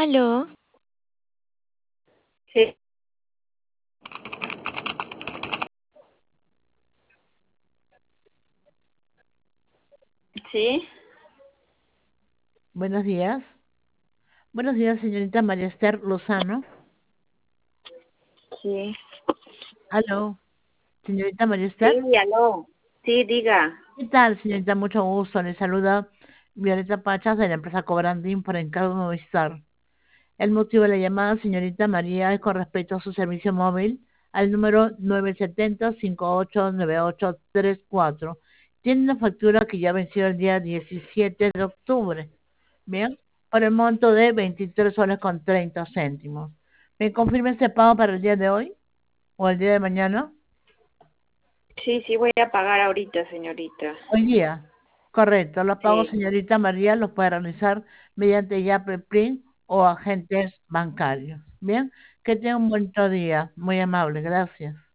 Aló, Sí, sí, Buenos días. Buenos días, señorita María Esther Lozano. sí, Aló, señorita María Esther. sí, aló. Sí, diga. ¿Qué tal, señorita? Mucho gusto. Le saluda Violeta Pachas de la empresa Cobrandín por encargo de Movistar. El motivo de la llamada, señorita María, es con respecto a su servicio móvil al número 970-589834. Tiene una factura que ya venció el día 17 de octubre. Bien, por el monto de 23 soles con 30 céntimos. ¿Me confirma ese pago para el día de hoy o el día de mañana? Sí, sí, voy a pagar ahorita, señorita. Hoy día. Correcto. Los pagos, Sí. señorita María, los puede realizar mediante Yape Print o agentes bancarios. Bien, que tenga un buen día. Muy amable. Gracias.